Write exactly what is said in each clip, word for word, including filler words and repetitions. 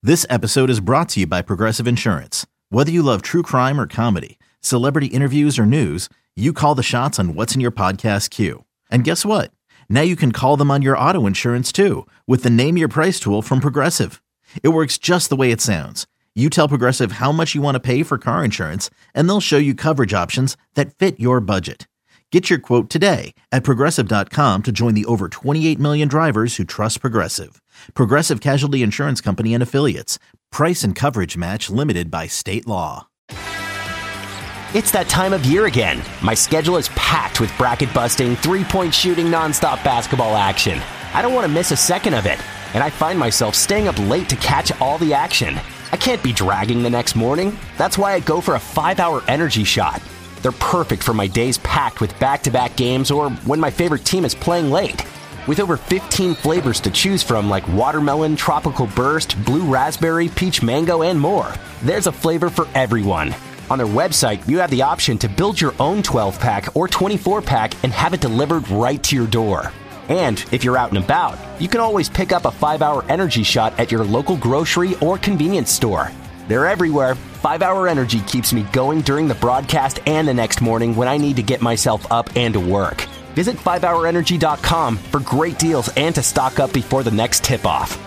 This episode is brought to you by Progressive Insurance. Whether you love true crime or comedy, celebrity interviews or news, you call the shots on what's in your podcast queue. And guess what? Now you can call them on your auto insurance too with the Name Your Price tool from Progressive. It works just the way it sounds. You tell Progressive how much you want to pay for car insurance, and they'll show you coverage options that fit your budget. Get your quote today at Progressive dot com to join the over twenty-eight million drivers who trust Progressive. Progressive Casualty Insurance Company and Affiliates. Price and coverage match limited by state law. It's that time of year again. My schedule is packed with bracket-busting, three-point shooting, nonstop basketball action. I don't want to miss a second of it, and I find myself staying up late to catch all the action. I can't be dragging the next morning. That's why I go for a five-hour energy shot. They're perfect for my days packed with back-to-back games or when my favorite team is playing late. With over fifteen flavors to choose from like watermelon, tropical burst, blue raspberry, peach mango, and more, there's a flavor for everyone. On their website, you have the option to build your own twelve-pack or twenty-four-pack and have it delivered right to your door. And if you're out and about, you can always pick up a five-hour energy shot at your local grocery or convenience store. They're everywhere. five-hour Energy keeps me going during the broadcast and the next morning when I need to get myself up and to work. Visit five hour energy dot com for great deals and to stock up before the next tip-off.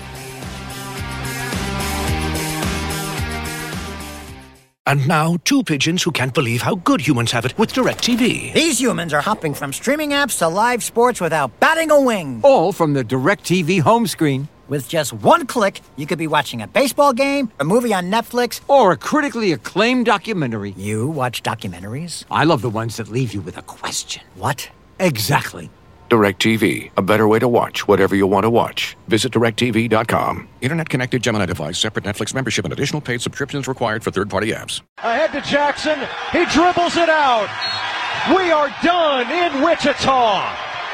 And now, two pigeons who can't believe how good humans have it with DirecTV. These humans are hopping from streaming apps to live sports without batting a wing. All from the DirecTV home screen. With just one click, you could be watching a baseball game, a movie on Netflix, or a critically acclaimed documentary. You watch documentaries? I love the ones that leave you with a question. What? Exactly. DirecTV, a better way to watch whatever you want to watch. Visit direct T V dot com. Internet-connected Gemini device, separate Netflix membership, and additional paid subscriptions required for third-party apps. Ahead to Jackson. He dribbles it out. We are done in Wichita.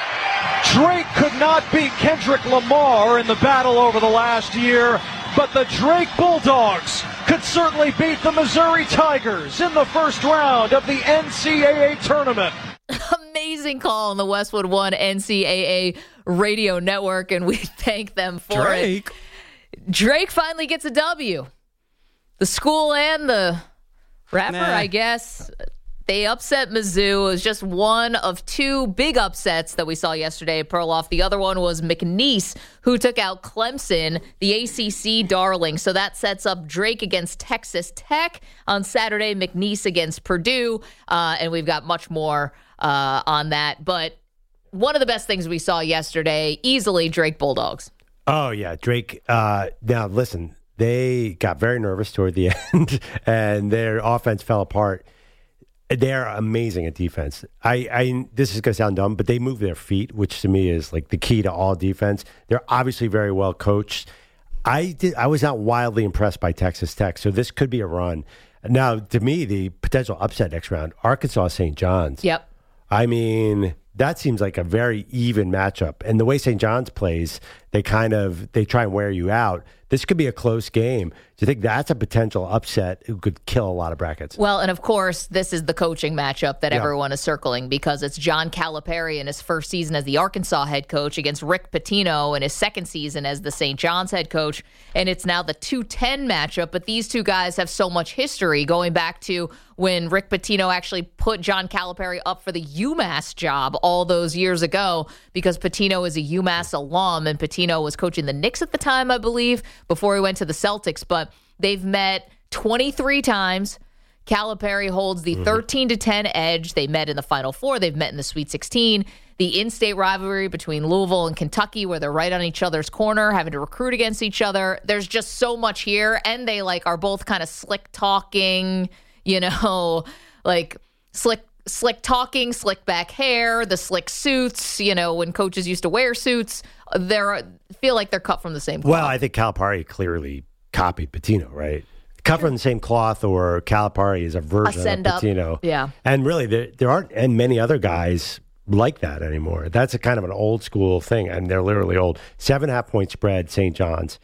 Drake could not beat Kendrick Lamar in the battle over the last year, but the Drake Bulldogs could certainly beat the Missouri Tigers in the first round of the N C double A tournament. Amazing call on the Westwood One N C double A radio network, and we thank them for Drake. it. Drake finally gets a W. The school and the rapper, Nah. I guess. They upset Mizzou. It was just one of two big upsets that we saw yesterday at Perloff. The other one was McNeese, who took out Clemson, the A C C darling. So that sets up Drake against Texas Tech on Saturday, McNeese against Purdue, uh, and we've got much more uh, on that. But one of the best things we saw yesterday, easily Drake Bulldogs. Oh, yeah, Drake. Uh, now, listen, they got very nervous toward the end, and their offense fell apart. They're amazing at defense. I, I this is going to sound dumb, but they move their feet, which to me is like the key to all defense. They're obviously very well coached. I did. I was not wildly impressed by Texas Tech, so this could be a run. Now, to me, the potential upset next round, Arkansas Saint John's. Yep. I mean, that seems like a very even matchup. And the way Saint John's plays, they kind of they try and wear you out. This could be a close game. Do you think that's a potential upset who could kill a lot of brackets? Well, and of course, this is the coaching matchup that Yeah. everyone is circling because it's John Calipari in his first season as the Arkansas head coach against Rick Pitino in his second season as the Saint John's head coach. And it's now the two ten matchup, but these two guys have so much history going back to when Rick Pitino actually put John Calipari up for the UMass job all those years ago because Pitino is a UMass alum and Pitino was coaching the Knicks at the time, I believe, before he went to the Celtics. But they've met twenty-three times. Calipari holds the thirteen to ten edge. They met in the Final Four. They've met in the Sweet sixteen. The in-state rivalry between Louisville and Kentucky where they're right on each other's corner, having to recruit against each other. There's just so much here. And they like are both kind of slick talking, you know, like slick slick talking, slick back hair, the slick suits, you know, when coaches used to wear suits. They're feel like they're cut from the same cloth. Well, I think Calipari clearly copied Pitino, right? Cut from the same cloth, or Calipari is a version A send of up. Pitino. Yeah. And really, there, there aren't and many other guys like that anymore. That's a kind of an old school thing, and they're literally old. Seven and a half point spread, Saint John's.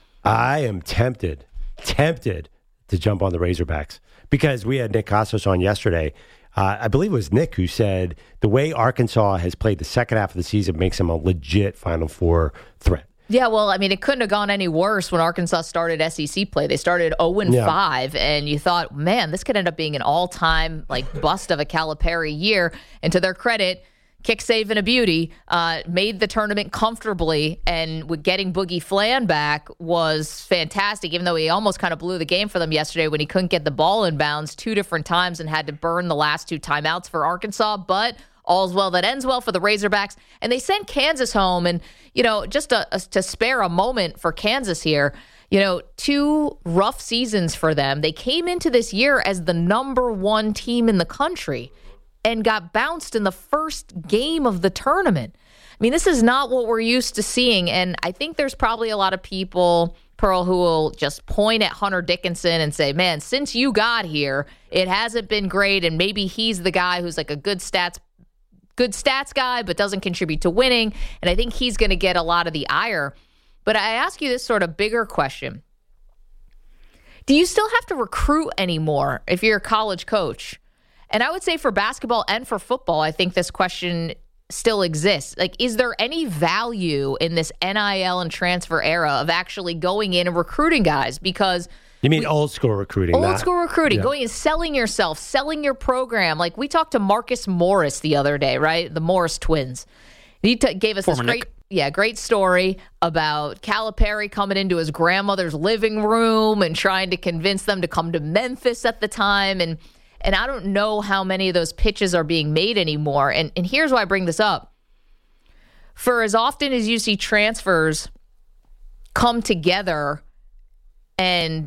I am tempted, tempted to jump on the Razorbacks because we had Nick Costos on yesterday. Uh, I believe it was Nick who said the way Arkansas has played the second half of the season makes them a legit Final Four threat. Yeah, well, I mean, it couldn't have gone any worse when Arkansas started S E C play. They started oh and five, yeah. and you thought, man, this could end up being an all-time like bust of a Calipari year. And to their credit, kick save and a beauty, uh, made the tournament comfortably, and with getting Boogie Flan back was fantastic, even though he almost kind of blew the game for them yesterday when he couldn't get the ball in bounds two different times and had to burn the last two timeouts for Arkansas. But all's well that ends well for the Razorbacks. And they sent Kansas home. And, you know, just to, to spare a moment for Kansas here, you know, two rough seasons for them. They came into this year as the number one team in the country and got bounced in the first game of the tournament. I mean, this is not what we're used to seeing. And I think there's probably a lot of people, Pearl, who will just point at Hunter Dickinson and say, man, since you got here, it hasn't been great. And maybe he's the guy who's like a good stats good stats guy, but doesn't contribute to winning. And I think he's going to get a lot of the ire. But I ask you this sort of bigger question. Do you still have to recruit anymore if you're a college coach? And I would say for basketball and for football, I think this question still exists. Like, is there any value in this N I L and transfer era of actually going in and recruiting guys? Because You mean we, old school recruiting? Old not, school recruiting, yeah. going and selling yourself, selling your program. Like we talked to Marcus Morris the other day, right? The Morris twins. He t- gave us Former this great, Nick. yeah, great story about Calipari coming into his grandmother's living room and trying to convince them to come to Memphis at the time. And and I don't know how many of those pitches are being made anymore. And and here's why I bring this up. For as often as you see transfers come together and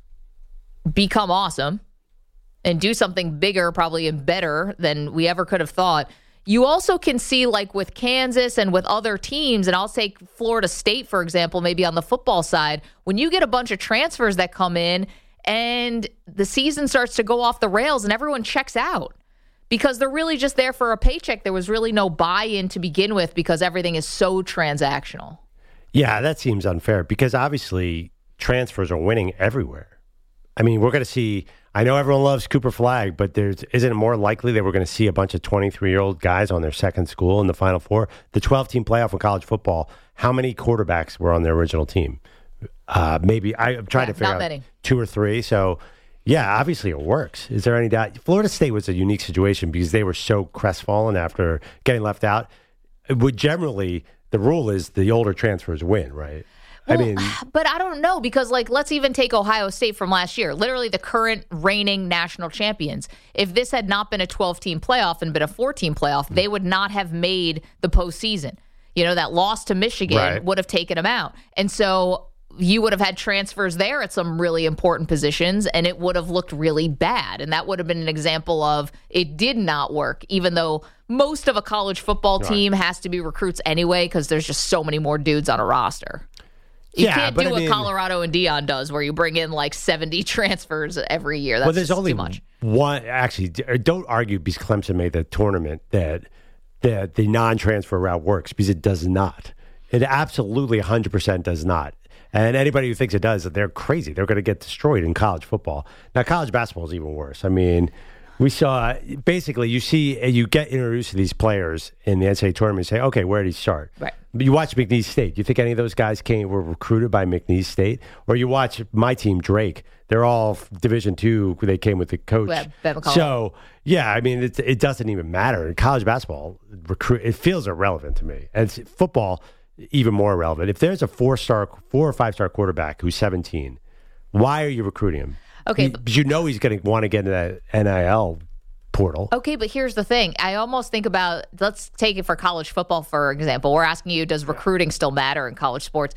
become awesome and do something bigger, probably and better than we ever could have thought, you also can see, like with Kansas and with other teams, and I'll take Florida State, for example, maybe on the football side, when you get a bunch of transfers that come in and the season starts to go off the rails and everyone checks out because they're really just there for a paycheck. There was really no buy-in to begin with because everything is so transactional. Yeah, that seems unfair because obviously transfers are winning everywhere. I mean, we're going to see, I know everyone loves Cooper Flagg, but there's, isn't it more likely that we're going to see a bunch of twenty-three-year-old guys on their second school in the Final Four? The twelve-team playoff in college football, how many quarterbacks were on their original team? Uh, maybe, I, I'm trying yeah, to figure not out many. two or three. So, yeah, obviously it works. Is there any doubt? Florida State was a unique situation because they were so crestfallen after getting left out. It would generally, the rule is the older transfers win, right? Well, I mean, but I don't know because, like, let's even take Ohio State from last year, literally the current reigning national champions. If this had not been a twelve-team playoff and been a four-team playoff, they would not have made the postseason. You know, that loss to Michigan right. would have taken them out. And so you would have had transfers there at some really important positions, and it would have looked really bad. And that would have been an example of it did not work, even though most of a college football team right. has to be recruits anyway because there's just so many more dudes on a roster. You yeah, can't but do I what mean, Colorado and Dion does, where you bring in like seventy transfers every year. That's well, there's just only too much. one. Actually, don't argue because Clemson made the tournament that that the non-transfer route works because it does not. It absolutely one hundred percent does not. And anybody who thinks it does, they're crazy. They're going to get destroyed in college football. Now, college basketball is even worse. I mean, we saw basically you see you get introduced to these players in the N C double A tournament and say, okay, where did he start? Right. But you watch McNeese State. You think any of those guys came were recruited by McNeese State? Or you watch my team, Drake. They're all Division two. They came with the coach. Yeah, so, yeah, I mean, it, it doesn't even matter. In college basketball, recruit it feels irrelevant to me. And football, even more irrelevant. If there's a four-star, four or five-star quarterback who's seventeen, why are you recruiting him? Okay, you, but, you know he's going to want to get into that N I L portal. Okay, but here's the thing. I almost think about, let's take it for college football, for example. We're asking you, does recruiting still matter in college sports?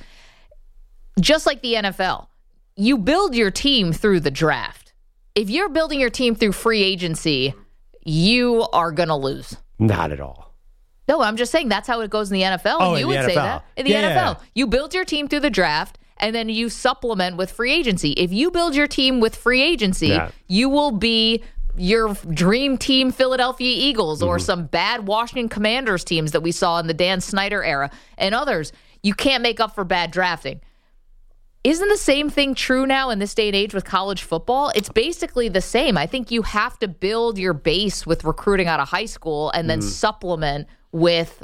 Just like the N F L, you build your team through the draft. If you're building your team through free agency, you are going to lose. Not at all. No, I'm just saying that's how it goes in the N F L. Oh, and you in the would N F L. say that. In the yeah, N F L, yeah. you build your team through the draft, and then you supplement with free agency. If you build your team with free agency, yeah. you will be your dream team Philadelphia Eagles mm-hmm. or some bad Washington Commanders teams that we saw in the Dan Snyder era and others. You can't make up for bad drafting. Isn't the same thing true now in this day and age with college football? It's basically the same. I think you have to build your base with recruiting out of high school and then mm. supplement with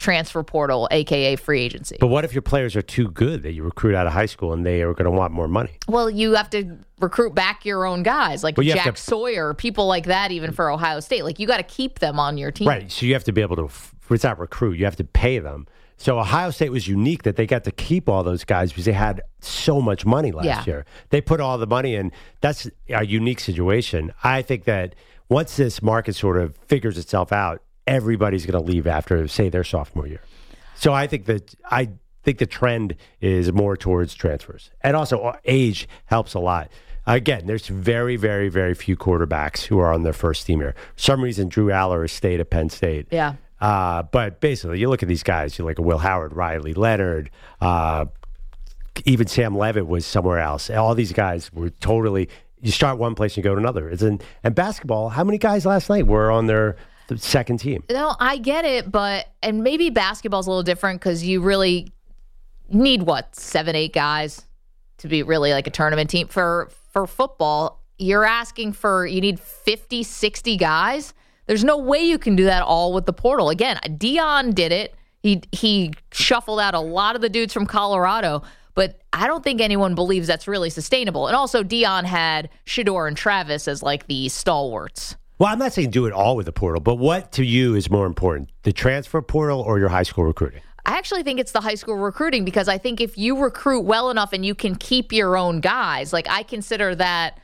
transfer portal, a k a free agency. But what if your players are too good that you recruit out of high school and they are going to want more money? Well, you have to recruit back your own guys, like Jack to, Sawyer, people like that, even for Ohio State. Like, you got to keep them on your team. Right, so you have to be able to, it's not recruit, you have to pay them. So Ohio State was unique that they got to keep all those guys because they had so much money last yeah. year. They put all the money in. That's a unique situation. I think that once this market sort of figures itself out, everybody's going to leave after, say, their sophomore year. So I think that I think the trend is more towards transfers. And also age helps a lot. Again, there's very, very, very few quarterbacks who are on their first team here. For some reason, Drew Aller stayed at Penn State. Yeah. Uh, but basically, you look at these guys, you're like a Will Howard, Riley Leonard, uh, even Sam Levitt was somewhere else. All these guys were totally, you start one place and you go to another. It's in, and basketball, how many guys last night were on their second team? No, I get it, but, and maybe basketball's a little different because you really need, what, seven, eight guys to be really like a tournament team. For, for football, you're asking for, you need fifty, sixty guys. There's no way you can do that all with the portal. Again, Deion did it. He he shuffled out a lot of the dudes from Colorado, but I don't think anyone believes that's really sustainable. And also, Deion had Shedeur and Travis as like the stalwarts. Well, I'm not saying do it all with the portal, but what to you is more important, the transfer portal or your high school recruiting? I actually think it's the high school recruiting because I think if you recruit well enough and you can keep your own guys, like I consider that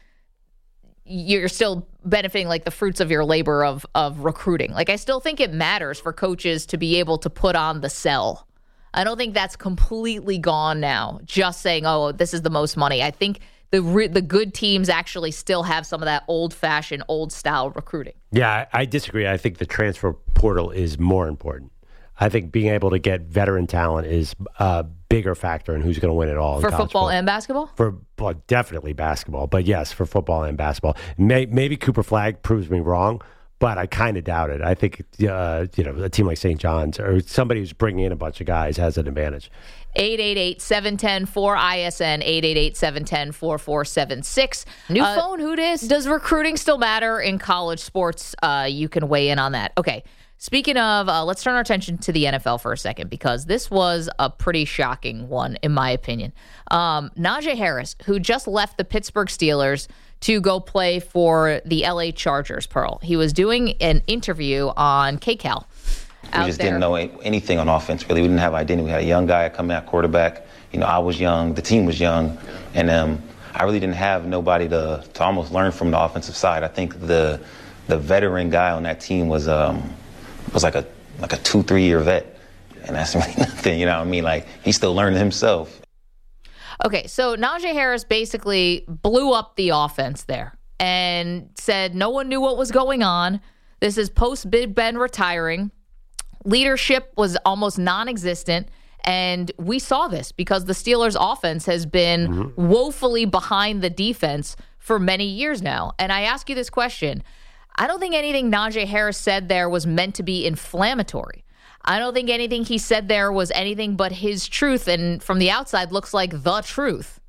you're still benefiting like the fruits of your labor of of recruiting. Like I still think it matters for coaches to be able to put on the sell. I don't think that's completely gone now. Just saying, oh, this is the most money. I think the re- the good teams actually still have some of that old-fashioned, old-style recruiting. Yeah, I, I disagree. I think the transfer portal is more important. I think being able to get veteran talent is a bigger factor in who's going to win it all. For football football. and basketball? For well, definitely basketball, but yes, for football and basketball. May, maybe Cooper Flagg proves me wrong, but I kind of doubt it. I think uh, you know a team like Saint John's or somebody who's bringing in a bunch of guys has an advantage. eight eight eight, seven one zero, four I S N, eight eight eight, seven one zero, four four seven six. New uh, phone, who dis? Does recruiting still matter in college sports? Uh, you can weigh in on that. Okay. Speaking of, uh, let's turn our attention to the N F L for a second because this was a pretty shocking one, in my opinion. Um, Najee Harris, who just left the Pittsburgh Steelers to go play for the L A Chargers, Pearl. He was doing an interview on K C A L. We just there. didn't know anything on offense, really. We didn't have identity. We had a young guy coming out quarterback. You know, I was young. The team was young. And um, I really didn't have nobody to, to almost learn from the offensive side. I think the the veteran guy on that team was um, – was like a like a two, three year vet. And that's really nothing, you know what I mean? Like, he's still learning himself. Okay, so Najee Harris basically blew up the offense there and said no one knew what was going on. This is post Big Ben retiring. Leadership was almost non-existent. And we saw this because the Steelers' offense has been mm-hmm. woefully behind the defense for many years now. And I ask you this question. I don't think anything Najee Harris said there was meant to be inflammatory. I don't think anything he said there was anything but his truth, and from the outside looks like the truth.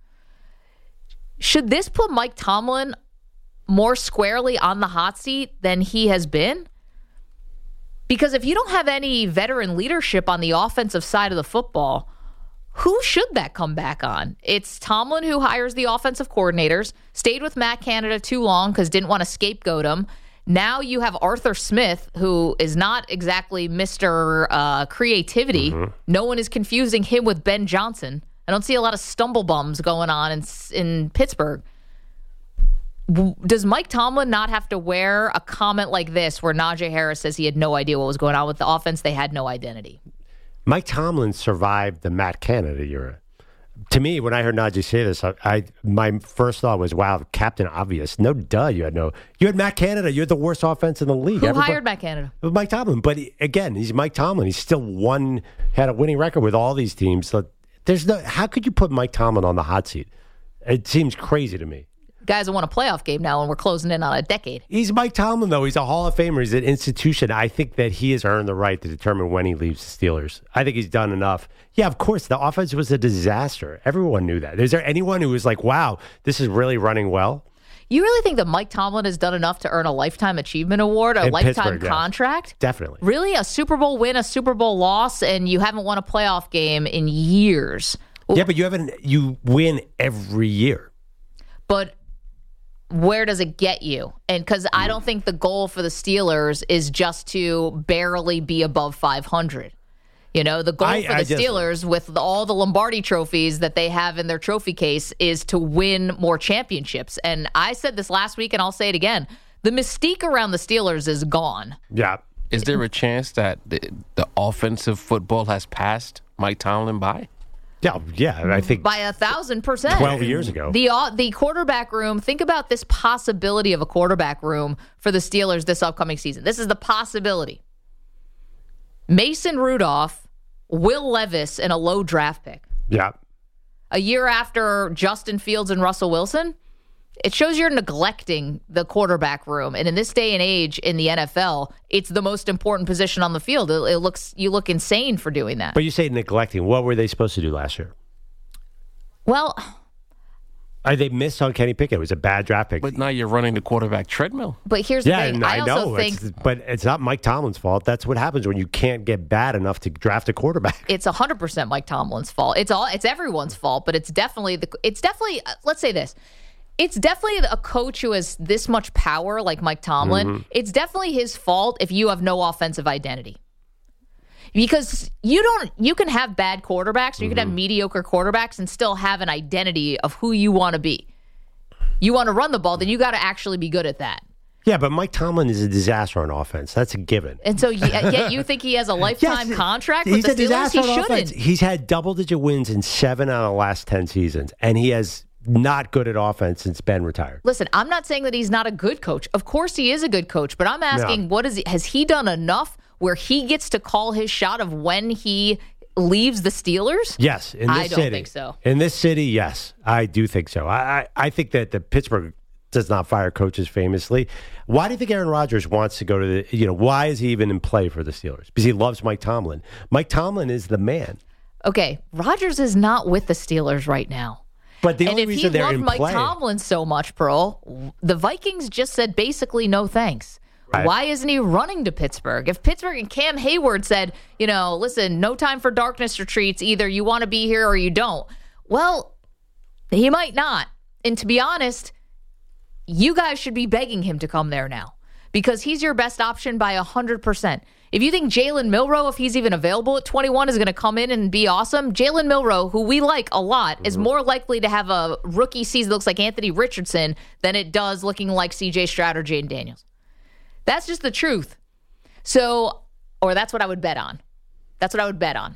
Should this put Mike Tomlin more squarely on the hot seat than he has been? Because if you don't have any veteran leadership on the offensive side of the football, who should that come back on? It's Tomlin who hires the offensive coordinators, stayed with Matt Canada too long because didn't want to scapegoat him. Now you have Arthur Smith, who is not exactly Mister Uh, creativity. Mm-hmm. No one is confusing him with Ben Johnson. I don't see a lot of stumble bums going on in, in Pittsburgh. Does Mike Tomlin not have to wear a comment like this where Najee Harris says he had no idea what was going on with the offense? They had no identity. Mike Tomlin survived the Matt Canada era. To me, when I heard Najee say this, I, I my first thought was, "Wow, Captain Obvious." No, duh, you had no. You had Matt Canada. You had the worst offense in the league. Who Everybody, hired Matt Canada? Mike Tomlin. But he, again, he's Mike Tomlin. He's still won, had a winning record with all these teams. So there's no. How could you put Mike Tomlin on the hot seat? It seems crazy to me. Guys have won a playoff game now, and we're closing in on a decade. He's Mike Tomlin, though. He's a Hall of Famer. He's an institution. I think that he has earned the right to determine when he leaves the Steelers. I think he's done enough. Yeah, of course, the offense was a disaster. Everyone knew that. Is there anyone who was like, wow, this is really running well? You really think that Mike Tomlin has done enough to earn a Lifetime Achievement Award, a In lifetime Pittsburgh, yes. contract? Definitely. Really? A Super Bowl win, a Super Bowl loss, and you haven't won a playoff game in years. Yeah, but you haven't. You win every year. But where does it get you? And because I don't think the goal for the Steelers is just to barely be above five hundred. You know, the goal I, for the I just, Steelers with all the Lombardi trophies that they have in their trophy case is to win more championships. And I said this last week, and I'll say it again. The mystique around the Steelers is gone. Yeah. Is there a chance that the, the offensive football has passed Mike Tomlin by? Yeah, yeah, I think by a thousand percent. Twelve years ago, the uh, the quarterback room. Think about this possibility of a quarterback room for the Steelers this upcoming season. This is the possibility: Mason Rudolph, Will Levis, and a low draft pick. Yeah. A year after Justin Fields and Russell Wilson, it shows you're neglecting the quarterback room. And in this day and age in the N F L, it's the most important position on the field. It, it looks you look insane for doing that. But you say neglecting. What were they supposed to do last year? Well, Uh, they missed on Kenny Pickett. It was a bad draft pick. But now you're running the quarterback treadmill. But here's the yeah, thing. and I, I also know, think it's, but it's not Mike Tomlin's fault. That's what happens when you can't get bad enough to draft a quarterback. it's one hundred percent Mike Tomlin's fault. It's all it's everyone's fault, but it's definitely the it's definitely uh, let's say this. It's definitely a coach who has this much power like Mike Tomlin. Mm-hmm. It's definitely his fault if you have no offensive identity. Because you don't you can have bad quarterbacks or you mm-hmm. can have mediocre quarterbacks and still have an identity of who you want to be. You want to run the ball, then you got to actually be good at that. Yeah, but Mike Tomlin is a disaster on offense. That's a given. And so, yet you think he has a lifetime yes, contract with the the Steelers? He shouldn't. Offense. He's had double-digit wins in seven out of the last ten seasons, and he has not good at offense since Ben retired. Listen, I'm not saying that he's not a good coach. Of course he is a good coach, but I'm asking, no. what is he, has he done enough where he gets to call his shot of when he leaves the Steelers? Yes, in this I don't city. think so. In this city, yes, I do think so. I, I, I think that the Pittsburgh does not fire coaches famously. Why do you think Aaron Rodgers wants to go to the, you know, why is he even in play for the Steelers? Because he loves Mike Tomlin. Mike Tomlin is the man. Okay, Rodgers is not with the Steelers right now. But the and only if reason he they're loved in Mike play, Tomlin so much, Pearl, the Vikings just said basically no thanks. Right. Why isn't he running to Pittsburgh? If Pittsburgh and Cam Hayward said, you know, listen, no time for darkness retreats. Either you want to be here or you don't. Well, he might not. And to be honest, you guys should be begging him to come there now because he's your best option by one hundred percent. If you think Jalen Milroe, if he's even available at twenty-one, is going to come in and be awesome, Jalen Milroe, who we like a lot, mm-hmm. is more likely to have a rookie season that looks like Anthony Richardson than it does looking like C J Stroud or Jaden Daniels. That's just the truth. So, or that's what I would bet on. That's what I would bet on.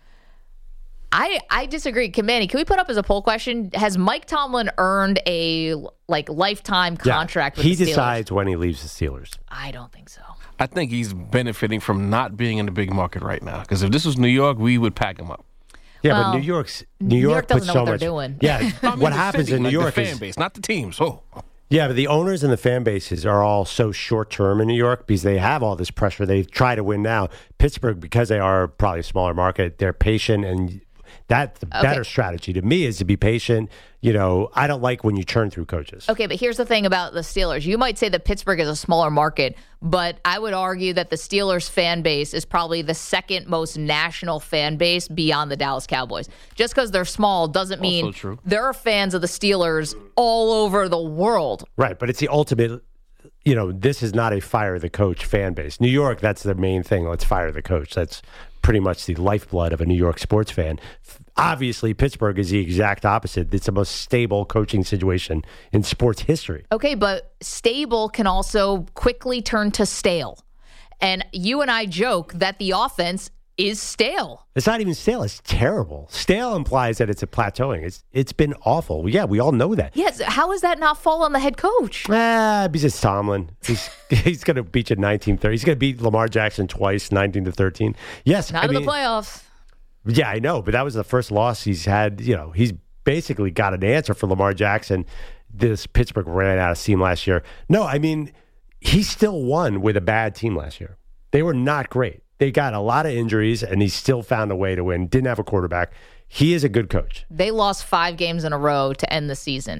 I I disagree. Can, Manny, can we put up as a poll question? Has Mike Tomlin earned a like lifetime contract yeah, with the Steelers? He decides when he leaves the Steelers. I don't think so. I think he's benefiting from not being in the big market right now. Because if this was New York, we would pack him up. Yeah, well, but New York's New York, New York doesn't puts know so what much. they're doing. Yeah, I mean, what the happens city, in New like York the is fan base, not the teams. Oh. Yeah, but the owners and the fan bases are all so short term in New York because they have all this pressure. They try to win now. Pittsburgh, because they are probably a smaller market, they're patient, and that's the okay. better strategy to me is to be patient. You know, I don't like when you churn through coaches. Okay, but here's the thing about the Steelers. You might say that Pittsburgh is a smaller market, but I would argue that the Steelers fan base is probably the second most national fan base beyond the Dallas Cowboys. Just because they're small doesn't mean also true. There are fans of the Steelers all over the world. Right, but it's the ultimate, you know, this is not a fire the coach fan base. New York, that's the main thing. Let's fire the coach. That's pretty much the lifeblood of a New York sports fan. Obviously, Pittsburgh is the exact opposite. It's the most stable coaching situation in sports history. Okay, but stable can also quickly turn to stale. And you and I joke that the offense is stale. It's not even stale. It's terrible. Stale implies that it's a plateauing. It's It's been awful. Yeah, we all know that. Yes. How does that not fall on the head coach? Ah, because it's Tomlin. He's he's going to beat you nineteen thirty. He's going to beat Lamar Jackson twice, nineteen to thirteen. Yes. Not I in mean, the playoffs. Yeah, I know, but that was the first loss he's had. You know, he's basically got an answer for Lamar Jackson. This Pittsburgh ran out of steam last year. No, I mean, he still won with a bad team last year. They were not great. They got a lot of injuries, and he still found a way to win. Didn't have a quarterback. He is a good coach. They lost five games in a row to end the season.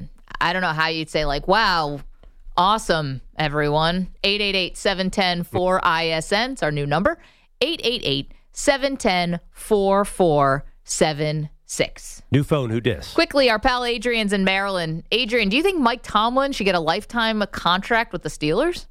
I don't know how you'd say, like, wow, awesome, everyone. eight eight eight, seven one zero, four I S N. It's our new number. eight eight eight, seven one zero, four four seven six. New phone, who dis? Quickly, our pal Adrian's in Maryland. Adrian, do you think Mike Tomlin should get a lifetime contract with the Steelers?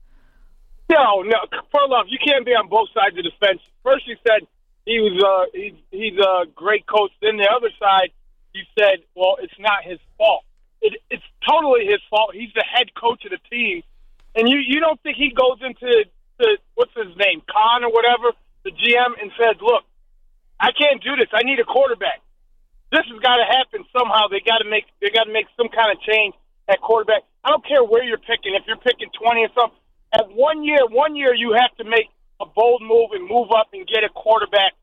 No, no. Perloff, you can't be on both sides of the fence. First you said he was uh, he's, he's a great coach. Then the other side, you said, well, it's not his fault. It, it's totally his fault. He's the head coach of the team. And you, you don't think he goes into, the, what's his name, Khan or whatever, the G M, and says, look, I can't do this. I need a quarterback. This has got to happen somehow. They got to make they got to make some kind of change at quarterback. I don't care where you're picking. If you're picking twenty or something, at one year, one year you have to make a bold move and move up and get a quarterback.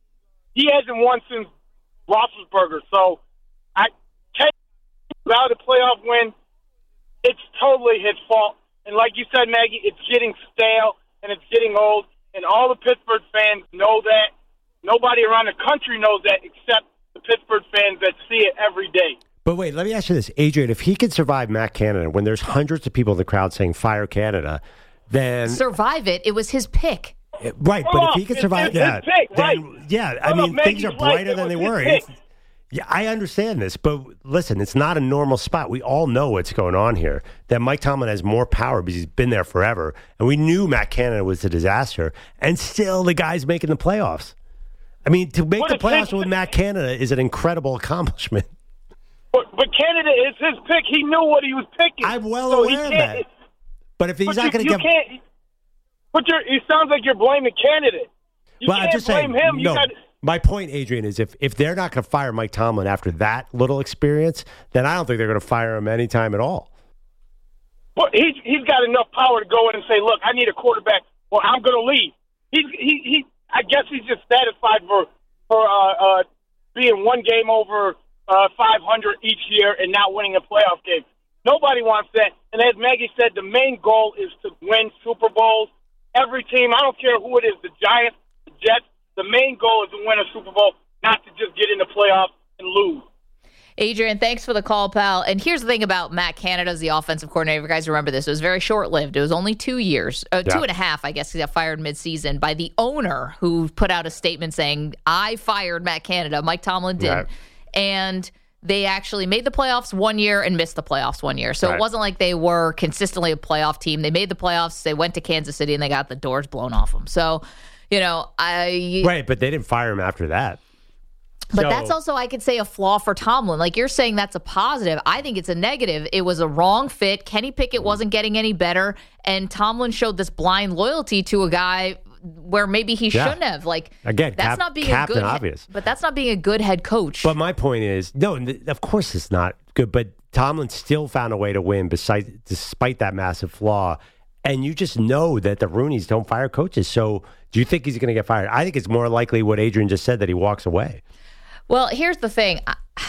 He hasn't won since Roethlisberger, so I take without a playoff win. It's totally his fault. And like you said, Maggie, it's getting stale and it's getting old, and all the Pittsburgh fans know that. Nobody around the country knows that except the Pittsburgh fans that see it every day. But wait, let me ask you this, Adrian. If he could survive Matt Canada, when there's hundreds of people in the crowd saying fire Canada, then survive it. It was his pick. It, right, but oh, if he could it's survive his, that, his pick, then right. yeah, I oh, mean no, things are brighter right. than they his were. Pick. It's, yeah, I understand this, but listen, it's not a normal spot. We all know what's going on here. That Mike Tomlin has more power because he's been there forever, and we knew Matt Canada was a disaster, and still the guy's making the playoffs. I mean, to make what the playoffs his, with Matt Canada is an incredible accomplishment. But, but Canada is his pick. He knew what he was picking. I'm well so aware of that. But if he's but not going to you get, can't. But you're, it sounds like you're blaming Canada. You well, can't I'm just blame saying. him. You No, got. my point, Adrian, is if if they're not going to fire Mike Tomlin after that little experience, then I don't think they're going to fire him anytime at all. But he's he's got enough power to go in and say, "Look, I need a quarterback. Well, I'm going to leave." He's he he. I guess he's just satisfied for for uh, uh, being one game over uh, five hundred each year and not winning a playoff game. Nobody wants that. And as Maggie said, the main goal is to win Super Bowls. Every team, I don't care who it is, the Giants, the Jets, the main goal is to win a Super Bowl, not to just get in the playoffs and lose. Adrian, thanks for the call, pal. And here's the thing about Matt Canada as the offensive coordinator. You guys remember this. It was very short-lived. It was only two years, uh, yeah. two and a half, I guess, he got fired midseason by the owner who put out a statement saying, I fired Matt Canada. Mike Tomlin did. Right. And they actually made the playoffs one year and missed the playoffs one year. So right. It wasn't like they were consistently a playoff team. They made the playoffs. They went to Kansas City, and they got the doors blown off them. So, you know, I... Right, but they didn't fire him after that. But so, that's also, I could say, a flaw for Tomlin. Like you're saying that's a positive. I think it's a negative. It was a wrong fit. Kenny Pickett wasn't getting any better. And Tomlin showed this blind loyalty to a guy where maybe he yeah. shouldn't have. Like, Again, that's cap, not being captain a good obvious. But that's not being a good head coach. But my point is, no, of course it's not good. But Tomlin still found a way to win besides, despite that massive flaw. And you just know that the Rooneys don't fire coaches. So do you think he's going to get fired? I think it's more likely what Adrian just said, that he walks away. Well, here's the thing.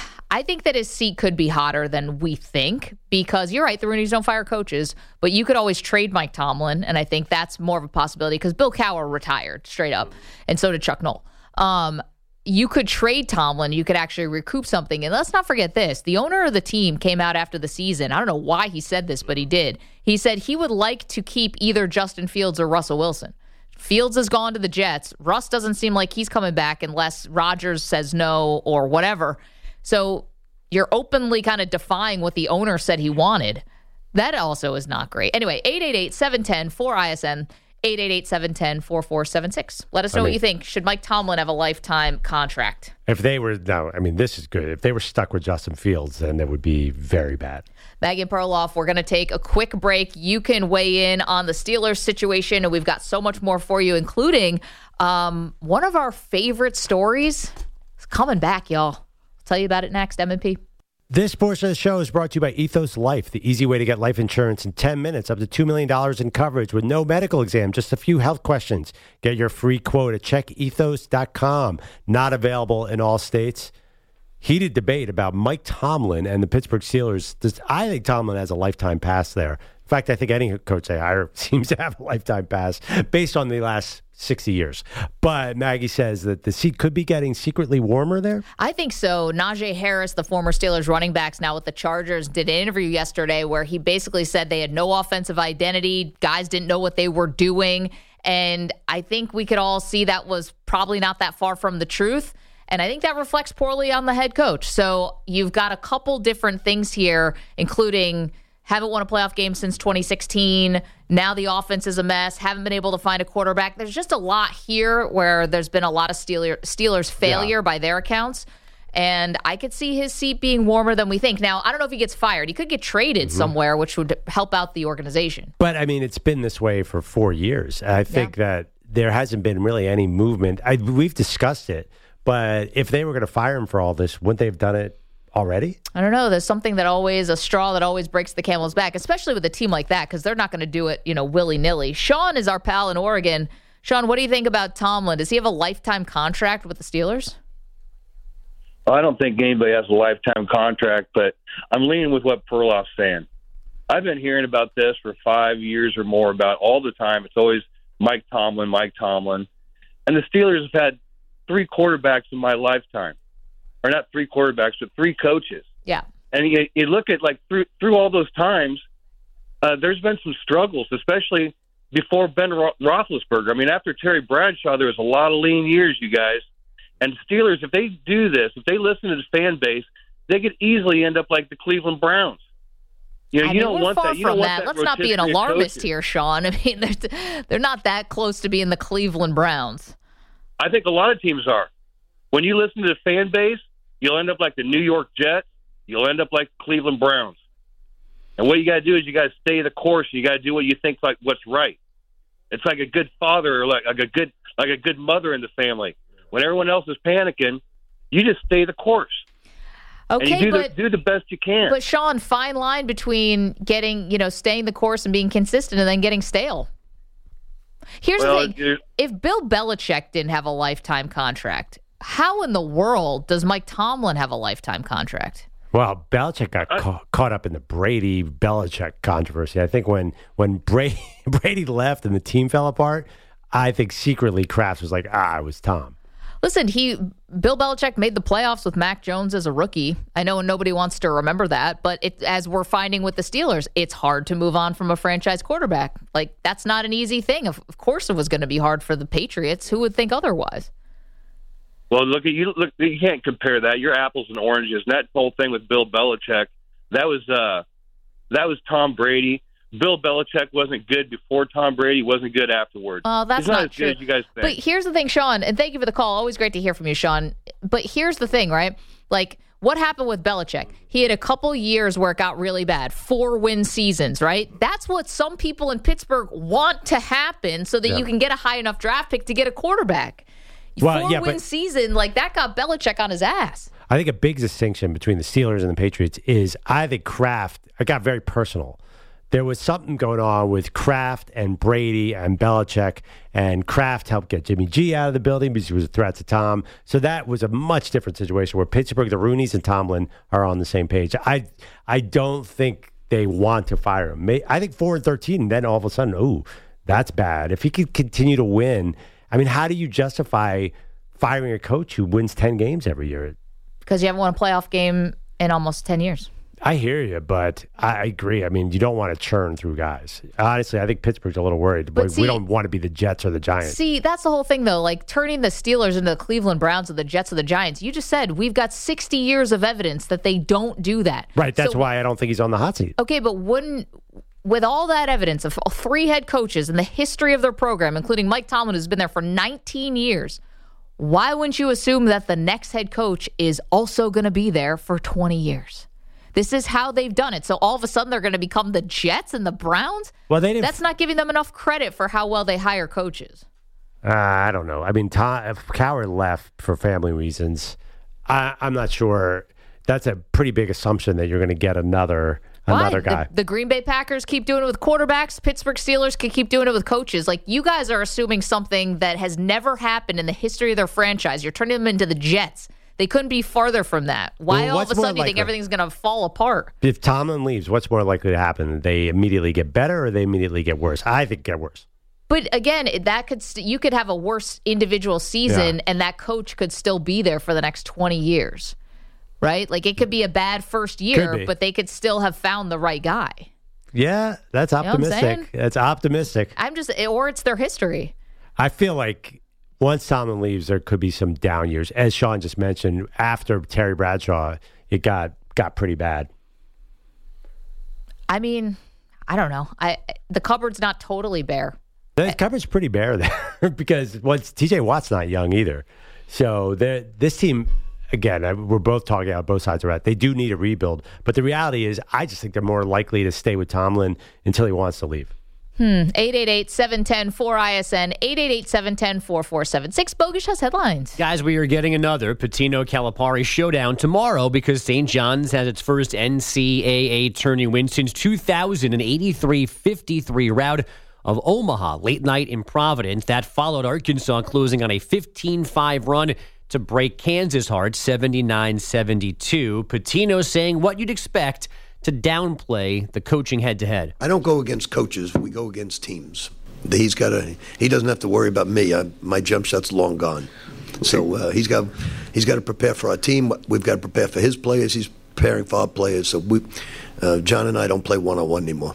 I think that his seat could be hotter than we think because you're right, the Rooneys don't fire coaches, but you could always trade Mike Tomlin, and I think that's more of a possibility because Bill Cowher retired straight up, and so did Chuck Noll. Um, you could trade Tomlin. You could actually recoup something. And let's not forget this. The owner of the team came out after the season. I don't know why he said this, but he did. He said he would like to keep either Justin Fields or Russell Wilson. Fields has gone to the Jets. Russ doesn't seem like he's coming back unless Rodgers says no or whatever. So you're openly kind of defying what the owner said he wanted. That also is not great. Anyway, eight eight eight, seven one zero, four I S N, eight eight eight, seven one zero, four four seven six. Let us know I mean, what you think. Should Mike Tomlin have a lifetime contract? If they were, no, I mean, this is good. If they were stuck with Justin Fields, then it would be very bad. Megan Perloff, we're going to take a quick break. You can weigh in on the Steelers situation, and we've got so much more for you, including um, one of our favorite stories. It's coming back, y'all. I'll tell you about it next, M and P. This portion of the show is brought to you by Ethos Life, the easy way to get life insurance in ten minutes, up to two million dollars in coverage with no medical exam, just a few health questions. Get your free quote at check ethos dot com. Not available in all states. Heated debate about Mike Tomlin and the Pittsburgh Steelers. Does, I think Tomlin has a lifetime pass there. In fact, I think any coach they hire seems to have a lifetime pass based on the last sixty years. But Maggie says that the seat could be getting secretly warmer there. I think so. Najee Harris, the former Steelers running backs now with the Chargers, did an interview yesterday where he basically said they had no offensive identity. Guys didn't know what they were doing. And I think we could all see that was probably not that far from the truth. And I think that reflects poorly on the head coach. So you've got a couple different things here, including haven't won a playoff game since twenty sixteen. Now the offense is a mess. Haven't been able to find a quarterback. There's just a lot here where there's been a lot of Steeler, Steelers failure yeah. by their accounts. And I could see his seat being warmer than we think. Now, I don't know if he gets fired. He could get traded mm-hmm. somewhere, which would help out the organization. But, I mean, it's been this way for four years. I think yeah. that there hasn't been really any movement. I, we've discussed it. But if they were going to fire him for all this, wouldn't they have done it already? I don't know. There's something that always, a straw that always breaks the camel's back, especially with a team like that, because they're not going to do it, you know, willy-nilly. Sean is our pal in Oregon. Sean, what do you think about Tomlin? Does he have a lifetime contract with the Steelers? Well, I don't think anybody has a lifetime contract, but I'm leaning with what Perloff's saying. I've been hearing about this for five years or more about all the time. It's always Mike Tomlin, Mike Tomlin. And the Steelers have had three quarterbacks in my lifetime. Or not three quarterbacks, but three coaches. Yeah. And you, you look at, like, through through all those times, uh, there's been some struggles, especially before Ben Ro- Roethlisberger. I mean, after Terry Bradshaw, there was a lot of lean years, you guys. And Steelers, if they do this, if they listen to the fan base, they could easily end up like the Cleveland Browns. You know, I you mean, don't we're want far that. You from don't that. want that Let's not be an alarmist coaches. here, Sean. I mean, they're, they're not that close to being the Cleveland Browns. I think a lot of teams are. When you listen to the fan base, you'll end up like the New York Jets. You'll end up like the Cleveland Browns. And what you got to do is you got to stay the course. You got to do what you think like what's right. It's like a good father or like, like a good like a good mother in the family. When everyone else is panicking, you just stay the course. Okay, and you do but the, do the best you can. But Sean, fine line between getting, you know, staying the course and being consistent and then getting stale. Here's well, the thing. If Bill Belichick didn't have a lifetime contract, how in the world does Mike Tomlin have a lifetime contract? Well, Belichick got uh, ca- caught up in the Brady-Belichick controversy. I think when when Brady, Brady left and the team fell apart, I think secretly Kraft was like, ah, it was Tom. Listen, he Bill Belichick made the playoffs with Mac Jones as a rookie. I know nobody wants to remember that, but it, as we're finding with the Steelers, it's hard to move on from a franchise quarterback. Like, that's not an easy thing. Of, of course it was going to be hard for the Patriots. Who would think otherwise? Well, look at you. Look, you can't compare that. You're apples and oranges. And that whole thing with Bill Belichick, that was uh, that was Tom Brady. Bill Belichick wasn't good before Tom Brady. Wasn't good afterwards. Oh, that's He's not, not as true. good as you guys think. But here's the thing, Sean, and thank you for the call. Always great to hear from you, Sean. But here's the thing, right? Like, what happened with Belichick? He had a couple years where it got really bad. Four-win seasons, right? That's what some people in Pittsburgh want to happen so that yeah. you can get a high enough draft pick to get a quarterback. Well, Four-win yeah, but- season, like, that got Belichick on his ass. I think a big distinction between the Steelers and the Patriots is I think Kraft, it got very personal. There was something going on with Kraft and Brady and Belichick, and Kraft helped get Jimmy G out of the building because he was a threat to Tom. So that was a much different situation where Pittsburgh, the Rooneys, and Tomlin are on the same page. I I don't think they want to fire him. I think four and thirteen, and then all of a sudden, ooh, that's bad. If he could continue to win, I mean, how do you justify firing a coach who wins ten games every year? Because you haven't won a playoff game in almost ten years. I hear you, but I agree. I mean, you don't want to churn through guys. Honestly, I think Pittsburgh's a little worried. But see, we don't want to be the Jets or the Giants. See, that's the whole thing, though. Like, turning the Steelers into the Cleveland Browns or the Jets or the Giants. You just said we've got sixty years of evidence that they don't do that. Right. That's so, why I don't think he's on the hot seat. Okay, but wouldn't, with all that evidence of three head coaches and the history of their program, including Mike Tomlin, who's been there for nineteen years, why wouldn't you assume that the next head coach is also going to be there for twenty years? This is how they've done it. So all of a sudden they're going to become the Jets and the Browns? Well, they didn't. That's not giving them enough credit for how well they hire coaches. Uh, I don't know. I mean, Tom, if Cowher left for family reasons, I, I'm not sure. That's a pretty big assumption that you're going to get another another Why? guy. The, the Green Bay Packers keep doing it with quarterbacks. Pittsburgh Steelers can keep doing it with coaches. Like, you guys are assuming something that has never happened in the history of their franchise. You're turning them into the Jets. They couldn't be farther from that. Why well, all of a sudden do you think everything's going to fall apart? If Tomlin leaves, what's more likely to happen? They immediately get better or they immediately get worse? I think get worse. But again, that could st- you could have a worse individual season, Yeah. and that coach could still be there for the next twenty years, right? Like it could be a bad first year, be. but they could still have found the right guy. Yeah, that's know what I'm optimistic. saying? That's optimistic. I'm just, or it's their history. I feel like once Tomlin leaves, there could be some down years. As Sean just mentioned, after Terry Bradshaw, it got got pretty bad. I mean, I don't know. I the cupboard's not totally bare. The cupboard's pretty bare there because once T J Watt's not young either. So they're- this team, again, I- we're both talking out both sides are right. They do need a rebuild, but the reality is, I just think they're more likely to stay with Tomlin until he wants to leave. Hmm. eight eight eight, seven one zero, four I S N, eight eight eight, seven one zero, four four seven six. Bogusch has headlines. Guys, we are getting another Pitino-Calipari showdown tomorrow because Saint John's has its first N C double A tourney win since two thousand, an eighty-three fifty-three rout of Omaha late night in Providence. That followed Arkansas closing on a fifteen five run to break Kansas hard, seventy-nine seventy-two. Pitino saying what you'd expect to downplay the coaching head-to-head. I don't go against coaches. We go against teams. He's got a. He doesn't have to worry about me. I, my jump shot's long gone. So uh, he's got. He's got to prepare for our team. We've got to prepare for his players. He's preparing for our players. So we, uh, John and I don't play one-on-one anymore.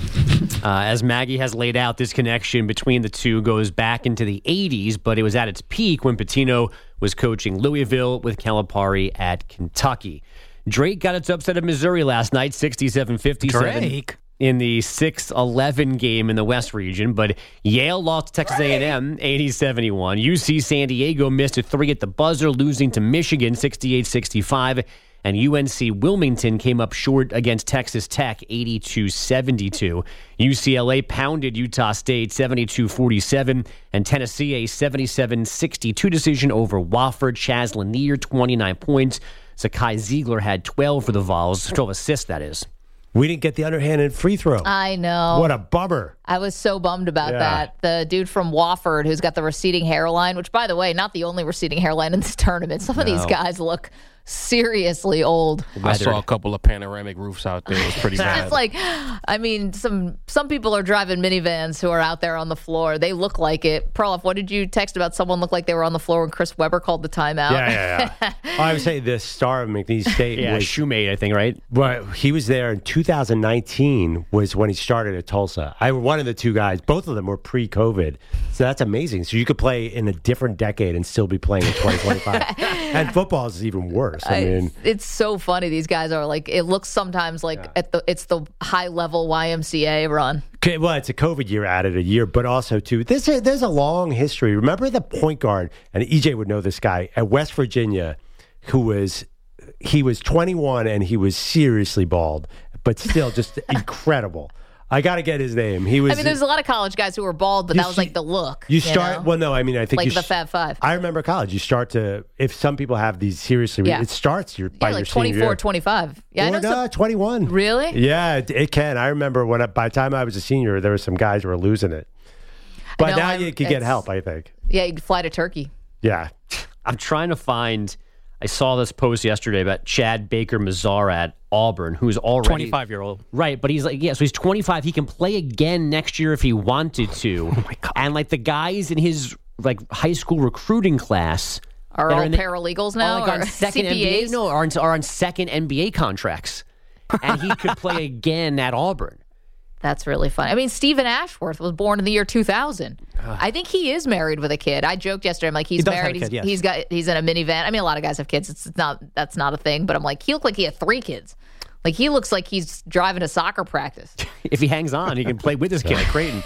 Uh, as Maggie has laid out, this connection between the two goes back into the eighties, but it was at its peak when Pitino was coaching Louisville with Calipari at Kentucky. Drake got its upset of Missouri last night, sixty-seven fifty-seven. Drake. In the six eleven game in the West region, but Yale lost to Texas A and M eighty seventy-one. U C San Diego missed a three at the buzzer, losing to Michigan sixty-eight sixty-five. And U N C Wilmington came up short against Texas Tech eighty-two seventy-two. U C L A pounded Utah State seventy-two forty-seven. And Tennessee a seventy-seven sixty-two decision over Wofford. Chaz Lanier, twenty-nine points. Zakai Ziegler had twelve for the Vols, twelve assists, that is. We didn't get the underhanded free throw. I know. What a bummer. I was so bummed about Yeah. that. The dude from Wofford who's got the receding hairline, which, by the way, not the only receding hairline in this tournament. Some of No. these guys look seriously old. I saw a couple of panoramic roofs out there. It was pretty bad. It's like, I mean, some some people are driving minivans who are out there on the floor. They look like it. Perloff, what did you text about someone looked like they were on the floor when Chris Webber called the timeout? Yeah, yeah, yeah. I would say the star of McNeese State Yeah, was Shoemate, I think, right? Well, he was there in two thousand nineteen was when he started at Tulsa. I one of the two guys. Both of them were pre-COVID. So that's amazing. So you could play in a different decade and still be playing in twenty twenty-five. And football is even worse. I, I- mean, it's so funny. These guys are like, it looks sometimes like at the it's the high level Y M C A run. okay, well, it's a COVID year added a year, but also too there's a, there's a long history. Remember the point guard, and E J would know this guy at West Virginia, who was he was twenty-one and he was seriously bald, but still just incredible. I got to get his name. He was. I mean, there's a lot of college guys who were bald, but You that was see- like the look. You start know? well. No, I mean, I think like you the s- Fab Five. I remember college. You start to if some people have these seriously. Yeah. It starts your by Yeah, your like senior twenty-four, year. twenty-five. Yeah, I Or know some- no, twenty-one. Really? Yeah, it, it can. I remember when I, by the time I was a senior, there were some guys who were losing it. But know, now I'm- you could get it's- help. I think. Yeah, you could fly to Turkey. Yeah. I'm trying to find. I saw this post yesterday about Chad Baker Mazar at Auburn, who's already twenty-five-year-old. Right, but he's like, yeah, so he's twenty-five. He can play again next year if he wanted to. Oh my god! And like the guys in his like high school recruiting class Are that all in the- paralegals are, now? like on or second N B A, C P As? no, are on, are on second N B A contracts, and he could play again at Auburn. That's really fun. I mean, Stephen Ashworth was born in the year two thousand. I think he is married with a kid. I joked yesterday. I'm like, he's He does have married. a kid, he's, yes. he's got. He's in a minivan. I mean, a lot of guys have kids. It's not. That's not a thing. But I'm like, he looked like he had three kids. Like he looks like he's driving a soccer practice. If he hangs on, he can play with his kid at Creighton.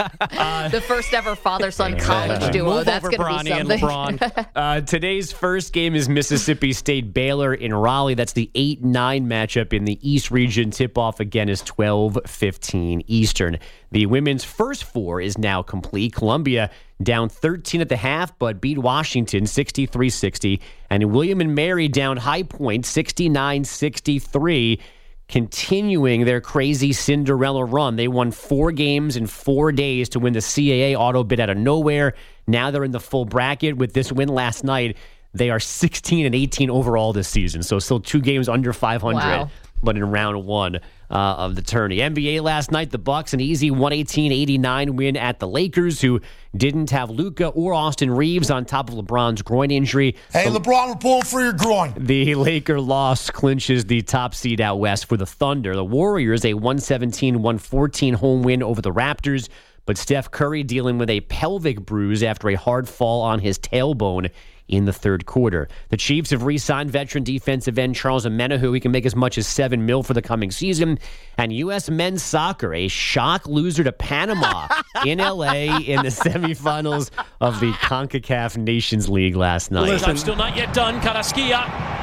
The first ever father-son college duo. Move That's over, going to be Bronny and something. LeBron. Uh, today's first game is Mississippi State Baylor in Raleigh. That's the eight nine matchup in the East region. Tip-off again is twelve fifteen Eastern. The women's first four is now complete. Columbia down thirteen at the half, but beat Washington sixty-three sixty. And William and Mary down High Point sixty-nine sixty-three. Continuing their crazy Cinderella run. They won four games in four days to win the C A A auto bid out of nowhere. Now they're in the full bracket with this win last night. They are sixteen and eighteen overall this season, so still two games under five hundred. Wow. But in round one uh, of the tourney. N B A last night, the Bucks an easy one eighteen eighty-nine win at the Lakers, who didn't have Luka or Austin Reeves on top of LeBron's groin injury. Hey, the, LeBron, we're pulling for your groin. The Laker loss clinches the top seed out west for the Thunder. The Warriors a one seventeen one fourteen home win over the Raptors, but Steph Curry dealing with a pelvic bruise after a hard fall on his tailbone in the third quarter. The Chiefs have re-signed veteran defensive end Charles Omenihu, who he can make as much as seven mil for the coming season. And U S men's soccer, a shock loser to Panama in L A in the semifinals of the CONCACAF Nations League last night. Listen. I'm still not yet done. Carrasquilla.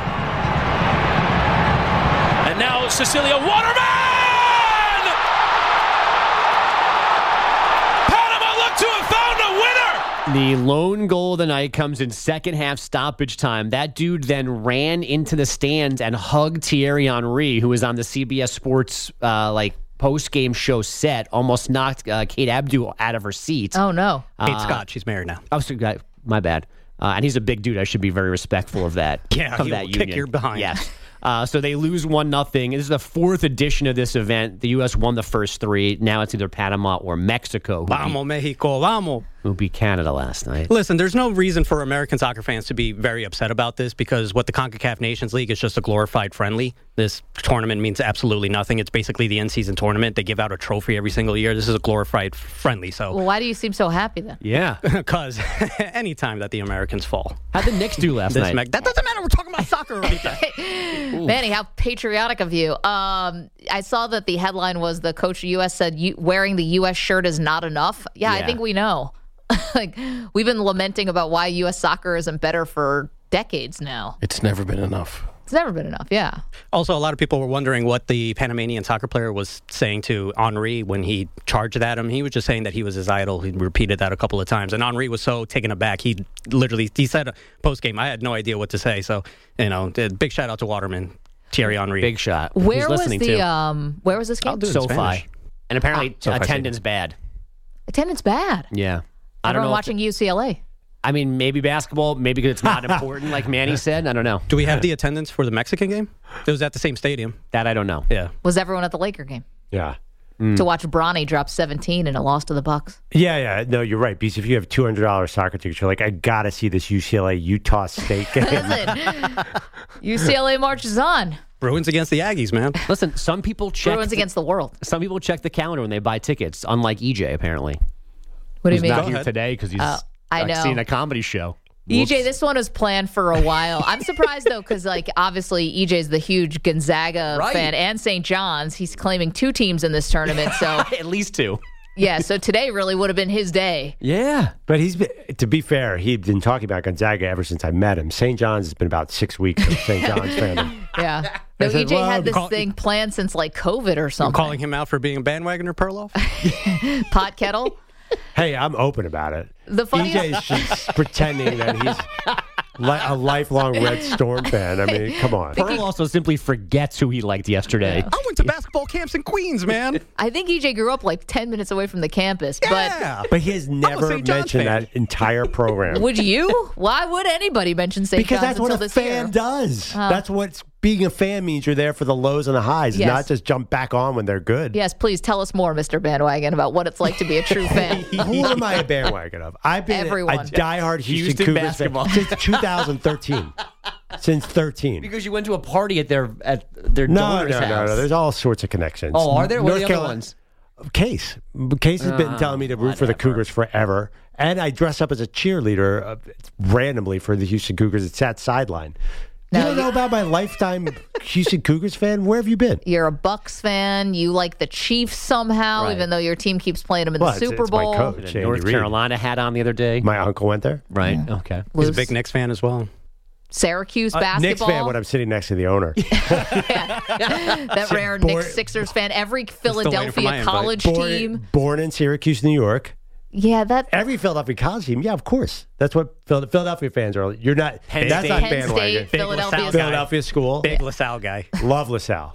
And now Cecilia Waterman! Panama look to have found a winner! The lone goal of the night comes in second half stoppage time. That dude then ran into the stands and hugged Thierry Henry, who was on the C B S Sports uh, like post-game show set, almost knocked uh, Kate Abdul out of her seat. Oh, no. Uh, Kate Scott, she's married now. Oh, so, uh, my bad. Uh, and he's a big dude. I should be very respectful of that. Yeah, of he that will union. kick your behind. Yes. Uh, so they lose one nothing. This is the fourth edition of this event. The U S won the first three. Now it's either Panama or Mexico. Who Vamos, beat, Mexico, vamos. Who beat Canada last night. Listen, there's no reason for American soccer fans to be very upset about this because what the CONCACAF Nations League is just a glorified friendly. This tournament means absolutely nothing. It's basically the in-season tournament. They give out a trophy every single year. This is a glorified friendly. So, Well, why do you seem so happy then? Yeah. Because anytime that the Americans fall. How'd the Knicks do last this night? Meg- that doesn't matter. We're talking about soccer right now. Manny, how patriotic of you. Um, I saw that the headline was the coach of the U S said you, wearing the U S shirt is not enough. Yeah, Yeah. I think we know. Like we've been lamenting about why U S soccer isn't better for decades now. It's never been enough. It's never been enough, yeah. Also, a lot of people were wondering what the Panamanian soccer player was saying to Henry when he charged at him. He was just saying that he was his idol. He repeated that a couple of times. And Henry was so taken aback. He literally, he said post-game, I had no idea what to say. So, you know, big shout out to Waterman, Thierry Henry. Big shot. Where He's was listening the too. um where was this game? SoFi. And apparently Ah. attendance bad. Attendance bad. Yeah. I don't Everyone know. if- watching U C L A. I mean, maybe basketball, maybe because it's not important, like Manny said. I don't know. Do we have the attendance for the Mexican game? It was at the same stadium. That I don't know. Yeah. Was everyone at the Laker game? Yeah. To watch Bronny drop seventeen in a loss to the Bucks. Yeah, yeah. No, you're right. Because if you have two hundred dollars soccer tickets, you're like, I got to see this U C L A Utah State game. Listen, U C L A marches on. Bruins against the Aggies, man. Listen, some people check. Bruins against the world. Some people check the calendar when they buy tickets, unlike E J, apparently. What do you Who's mean? not Go here ahead. today because he's Uh, I like, know. seeing a comedy show. E J, this one was planned for a while. I'm surprised, though, because, like, obviously E J's the huge Gonzaga Right. fan and Saint John's. He's claiming two teams in this tournament. So, At least two. yeah, so today really would have been his day. Yeah. But he's been, to be fair, he's been talking about Gonzaga ever since I met him. Saint John's has been about six weeks of Saint John's fandom. Yeah. No, I said, E J well, had this call- thing planned since, like, COVID or I'm something. calling him out for being a bandwagoner, Perloff. Pot kettle. Hey, I'm open about it. The funniest- E J's just pretending that he's li- a lifelong Red Storm fan. I mean, come on. Pearl also simply forgets who he liked yesterday. I went to basketball camps in Queens, man. I think E J grew up, like, ten minutes away from the campus. Yeah. But he has never Saint John's mentioned fan. that entire program. But would you? Why would anybody mention Saint Because John's that's what until a this fan year? does. Uh, That's what being a fan means. You're there for the lows and the highs, Yes. not just jump back on when they're good. Yes, please tell us more, Mister Bandwagon, about what it's like to be a true fan. Who am I a bandwagon of? I've been Everyone. a diehard Houston, Houston Cougars basketball. fan since two thousand thirteen. Since thirteen. Because you went to a party at their at their No, daughter's no, no, house. no. There's all sorts of connections. Oh, are there? What are North the other Carolina- ones? Case. Case has been Ah, telling me to root for the whatever. Cougars forever. And I dress up as a cheerleader uh, randomly for the Houston Cougars. It's that sideline. You No, don't you- know about my lifetime Houston Cougars fan? Where have you been? You're a Bucks fan. You like the Chiefs somehow, Right. even though your team keeps playing them in Well, the it's- Super it's my Bowl. coach. The Andy North Reid. Carolina hat on the other day. My uncle went there. Right. Okay. He's a Loose. big Knicks fan as well. Syracuse Uh, basketball. Knicks fan when I'm sitting next to the owner. that rare Born- Knicks Sixers fan. Every waiting for my Philadelphia invite. college born, team. born in Syracuse, New York. Yeah, that Every Philadelphia college team, yeah, of course. That's what Phil- Philadelphia fans are. You're not. Penn that's State. not Penn bandwagon. State, Philadelphia. LaSalle guy. Philadelphia school. Big LaSalle guy. Love LaSalle.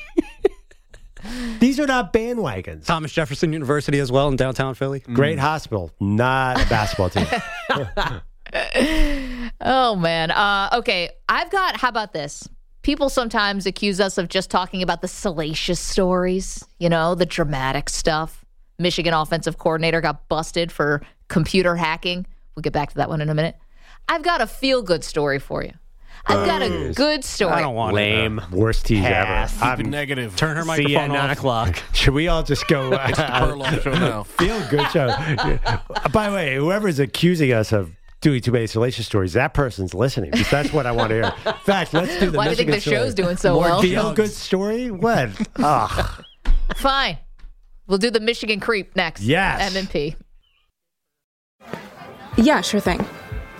These are not bandwagons. Thomas Jefferson University as well in downtown Philly. Great hospital, not a basketball team. Oh, man. Uh, okay, I've got, how about this? People sometimes accuse us of just talking about the salacious stories, you know, the dramatic stuff. Michigan offensive coordinator got busted for computer hacking. We'll get back to that one in a minute. I've got a feel-good story for you. I've got a good story. I don't want Lame. It. Worst tease ever. Keep it negative. Turn her See microphone you at off. nine o'clock. Should we all just go? Uh, It's the Perlon show now. Feel good show. Yeah. By the way, whoever's accusing us of doing too many salacious stories, that person's listening. Because that's what I want to hear. In fact, let's do the Why do you think Michigan the story. show's doing so More well? Feel good story? What? Ugh. Fine. We'll do the Michigan creep next. Yes. M and P. Yeah, sure thing.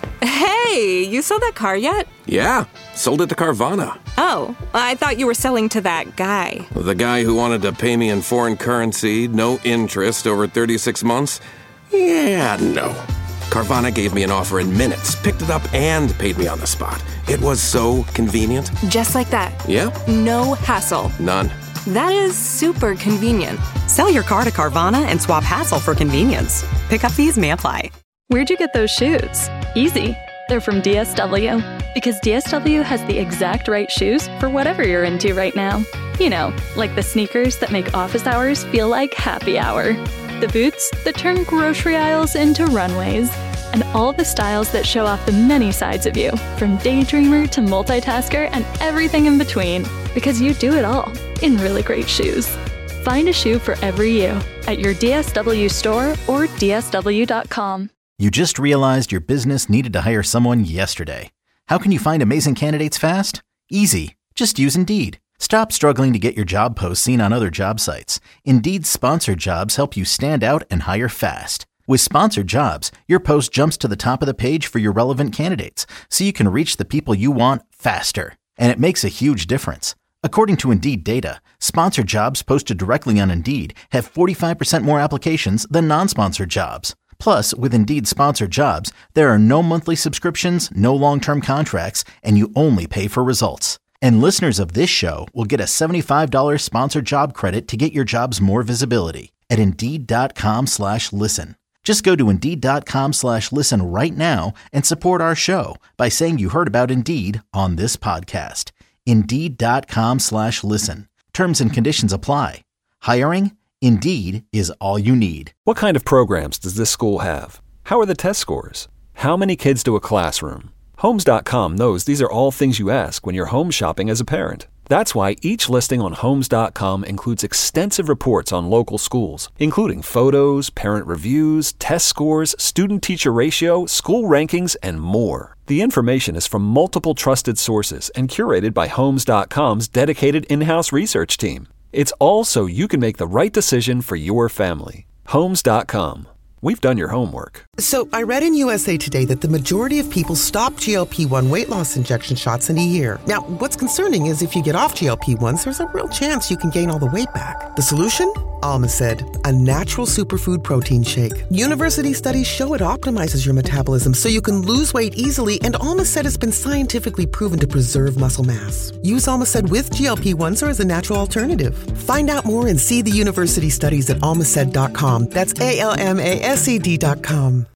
Hey, you sold that car yet? Yeah, sold it to Carvana. Oh, I thought you were selling to that guy. The guy who wanted to pay me in foreign currency, no interest, over thirty-six months? Yeah, no. Carvana gave me an offer in minutes, picked it up, and paid me on the spot. It was so convenient. Just like that. Yeah? No hassle. None. That is super convenient. Sell your car to Carvana and swap hassle for convenience. Pickup fees may apply. Where'd you get those shoes? Easy. They're from D S W. Because D S W has the exact right shoes for whatever you're into right now. You know, like the sneakers that make office hours feel like happy hour. The boots that turn grocery aisles into runways. And all the styles that show off the many sides of you, from daydreamer to multitasker and everything in between. Because you do it all in really great shoes. Find a shoe for every you at your D S W store or D S W dot com. You just realized your business needed to hire someone yesterday. How can you find amazing candidates fast? Easy. Just use Indeed. Stop struggling to get your job posts seen on other job sites. Indeed's sponsored jobs help you stand out and hire fast. With sponsored jobs, your post jumps to the top of the page for your relevant candidates, so you can reach the people you want faster. And it makes a huge difference. According to Indeed data, sponsored jobs posted directly on Indeed have forty-five percent more applications than non-sponsored jobs. Plus, with Indeed sponsored jobs, there are no monthly subscriptions, no long-term contracts, and you only pay for results. And listeners of this show will get a seventy-five dollars sponsored job credit to get your jobs more visibility at Indeed.com slash listen. Just go to Indeed.com slash listen right now and support our show by saying you heard about Indeed on this podcast. Indeed.com slash listen. Terms and conditions apply. Hiring? Indeed is all you need. What kind of programs does this school have? How are the test scores? How many kids to a classroom? Homes dot com knows these are all things you ask when you're home shopping as a parent. That's why each listing on Homes dot com includes extensive reports on local schools, including photos, parent reviews, test scores, student-teacher ratio, school rankings, and more. The information is from multiple trusted sources and curated by Homes dot com's dedicated in-house research team. It's all so you can make the right decision for your family. Homes dot com. We've done your homework. So I read in U S A Today that the majority of people stop G L P one weight loss injection shots in a year. Now, what's concerning is if you get off G L P ones, there's a real chance you can gain all the weight back. The solution? Almacid, a natural superfood protein shake. University studies show it optimizes your metabolism so you can lose weight easily, and Almacid has been scientifically proven to preserve muscle mass. Use Almacid with G L P ones or as a natural alternative. Find out more and see the university studies at almacid dot com. That's A L M A S E D dot com.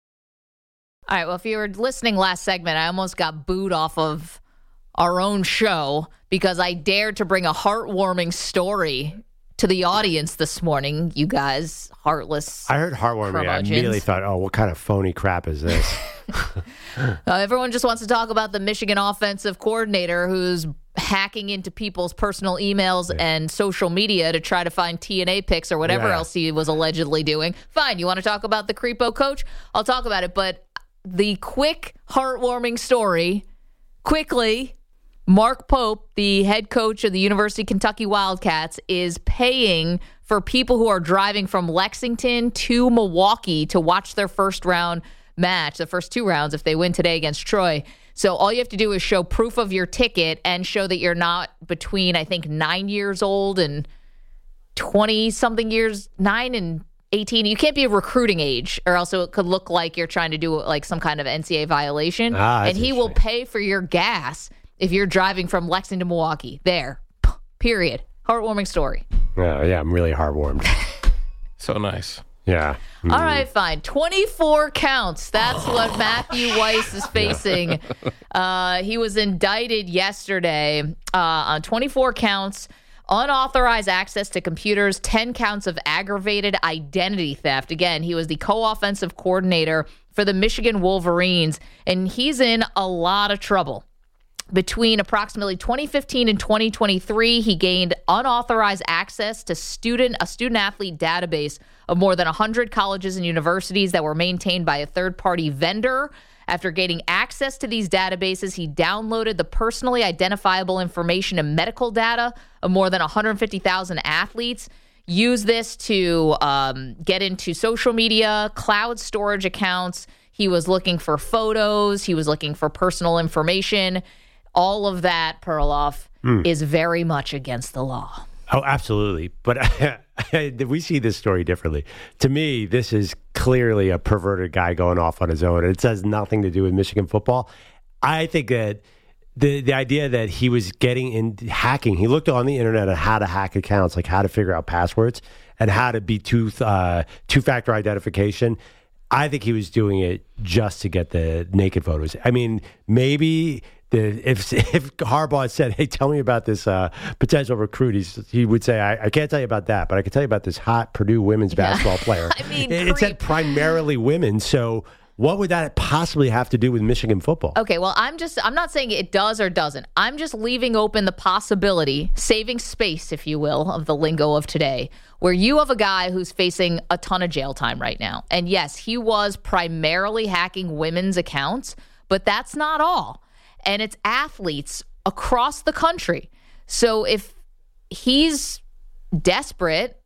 All right, well, if you were listening last segment, I almost got booed off of our own show because I dared to bring a heartwarming story to the audience this morning, you guys, heartless. I heard heartwarming. I immediately thought, oh, what kind of phony crap is this? uh, everyone just wants to talk about the Michigan offensive coordinator who's hacking into people's personal emails yeah. and social media to try to find T N A pics or whatever yeah. else he was allegedly doing. Fine, you want to talk about the creepo coach? I'll talk about it, but the quick, heartwarming story, quickly, Mark Pope, the head coach of the University of Kentucky Wildcats, is paying for people who are driving from Lexington to Milwaukee to watch their first round match, the first two rounds, if they win today against Troy. So all you have to do is show proof of your ticket and show that you're not between, I think, nine years old and twenty-something years, nine and eighteen. You can't be a recruiting age, or else it could look like you're trying to do like some kind of N C A A violation. Ah, and he will pay for your gas if you're driving from Lexington to Milwaukee. There. Period. Heartwarming story. Oh, yeah, I'm really heartwarmed. So nice. Yeah. All right, fine. twenty-four counts. That's what Matthew Weiss is facing. Uh, he was indicted yesterday uh, on twenty-four counts, unauthorized access to computers, ten counts of aggravated identity theft. Again, he was the co-offensive coordinator for the Michigan Wolverines, and he's in a lot of trouble. Between approximately twenty fifteen and twenty twenty-three, he gained unauthorized access to student a student-athlete database of more than one hundred colleges and universities that were maintained by a third-party vendor. After gaining access to these databases, he downloaded the personally identifiable information and medical data of more than one hundred fifty thousand athletes, used this to um, get into social media, cloud storage accounts. He was looking for photos. He was looking for personal information. All of that, Perloff, mm. is very much against the law. Oh, absolutely. But we see this story differently. To me, this is clearly a perverted guy going off on his own. It has nothing to do with Michigan football. I think that the the idea that he was getting in hacking, he looked on the internet at how to hack accounts, like how to figure out passwords and how to be two uh, two-factor identification. I think he was doing it just to get the naked photos. I mean, maybe... The, if if Harbaugh said, "Hey, tell me about this uh, potential recruit," he's, he would say, I, "I can't tell you about that, but I can tell you about this hot Purdue women's yeah. basketball player." I mean, it, it said primarily women, so what would that possibly have to do with Michigan football? Okay, well, I'm just I'm not saying it does or doesn't. I'm just leaving open the possibility, saving space, if you will, of the lingo of today, where you have a guy who's facing a ton of jail time right now, and yes, he was primarily hacking women's accounts, but that's not all. And it's athletes across the country. So if he's desperate,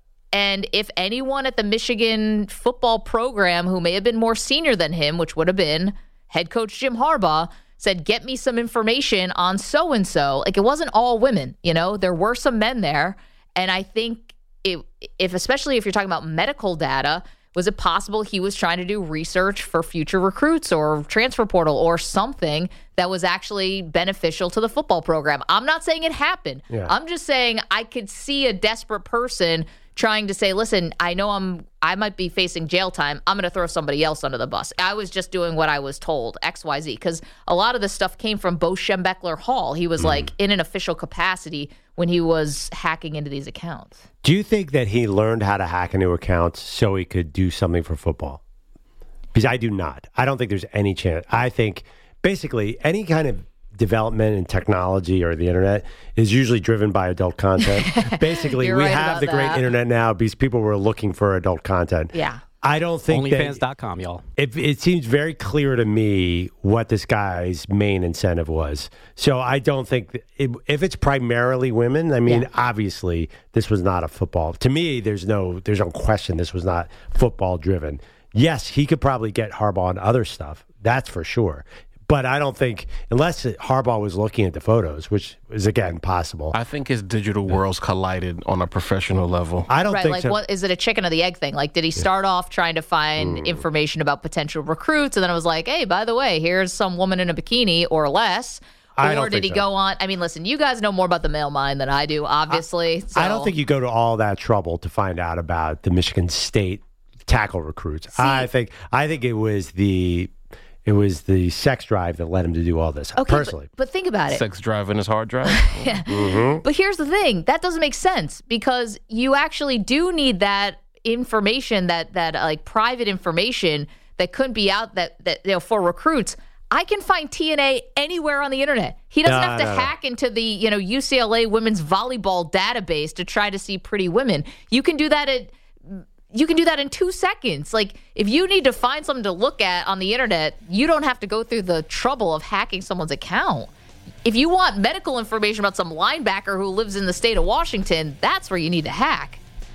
and if anyone at the Michigan football program who may have been more senior than him, which would have been head coach Jim Harbaugh, said, get me some information on so-and-so, like it wasn't all women, you know, there were some men there. And I think it, if, especially if you're talking about medical data, was it possible he was trying to do research for future recruits or transfer portal or something that was actually beneficial to the football program? I'm not saying it happened. Yeah. I'm just saying I could see a desperate person trying to say, listen, I know I'm, I might be facing jail time. I'm going to throw somebody else under the bus. I was just doing what I was told, X Y Z. Because a lot of this stuff came from Bo Schembechler Hall. He was mm. like in an official capacity when he was hacking into these accounts. Do you think that he learned how to hack into accounts so he could do something for football? Because I do not. I don't think there's any chance. I think basically any kind of development in technology or the internet is usually driven by adult content. Basically, we right have the great that. internet now because people were looking for adult content. Yeah. I don't think OnlyFans dot com, y'all. It, it seems very clear to me what this guy's main incentive was. So I don't think that it, if it's primarily women. I mean, yeah. obviously this was not a football. To me, there's no there's no question this was not football driven. Yes, he could probably get Harbaugh on other stuff. That's for sure. But I don't think, unless Harbaugh was looking at the photos, which is, again, possible. I think his digital worlds collided on a professional level. I don't right, think like, so. What, is it a chicken or the egg thing? Like, did he start yeah. off trying to find mm. information about potential recruits, and then it was like, hey, by the way, here's some woman in a bikini or less? I or don't did think he so. go on? I mean, listen, you guys know more about the male mind than I do, obviously. I, so. I don't think you go to all that trouble to find out about the Michigan State tackle recruits. See, I think I think it was the... It was the sex drive that led him to do all this, okay, personally. But, but think about it. Sex drive in his hard drive? yeah. mm-hmm. But here's the thing. That doesn't make sense because you actually do need that information, that that like private information that couldn't be out that, that you know, for recruits. I can find T N A anywhere on the internet. He doesn't no, have to no, hack no. into the you know U C L A women's volleyball database to try to see pretty women. You can do that at... You can do that in two seconds. Like, if you need to find something to look at on the internet, you don't have to go through the trouble of hacking someone's account. If you want medical information about some linebacker who lives in the state of Washington, that's where you need to hack.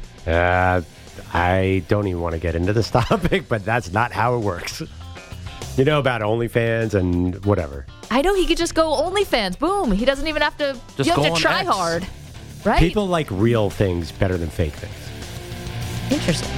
Uh, I don't even want to get into this topic, but that's not how it works. You know about OnlyFans and whatever. I know he could just go OnlyFans. Boom. He doesn't even have to, just you have go to on try X. hard. Right? People like real things better than fake things. Interesting.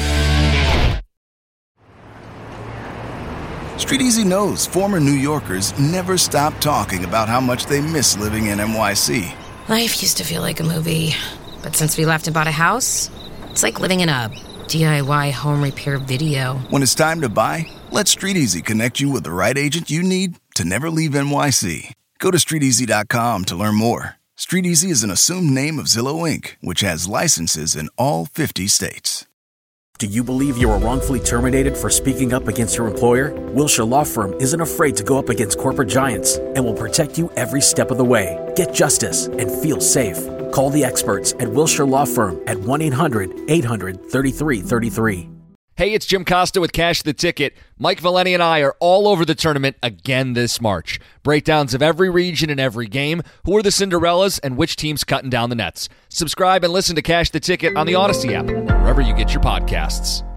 Street Easy knows former New Yorkers never stop talking about how much they miss living in N Y C. Life used to feel like a movie, but since we left and bought a house, it's like living in a D I Y home repair video. When it's time to buy, let StreetEasy connect you with the right agent you need to never leave N Y C. Go to street easy dot com to learn more. StreetEasy is an assumed name of Zillow Incorporated, which has licenses in all fifty states. Do you believe you were wrongfully terminated for speaking up against your employer? Wilshire Law Firm isn't afraid to go up against corporate giants and will protect you every step of the way. Get justice and feel safe. Call the experts at Wilshire Law Firm at one eight hundred eight hundred thirty-three thirty-three. Hey, it's Jim Costa with Cash the Ticket. Mike Valeni and I are all over the tournament again this March. Breakdowns of every region and every game, who are the Cinderellas, and which team's cutting down the nets. Subscribe and listen to Cash the Ticket on the Odyssey app, wherever you get your podcasts.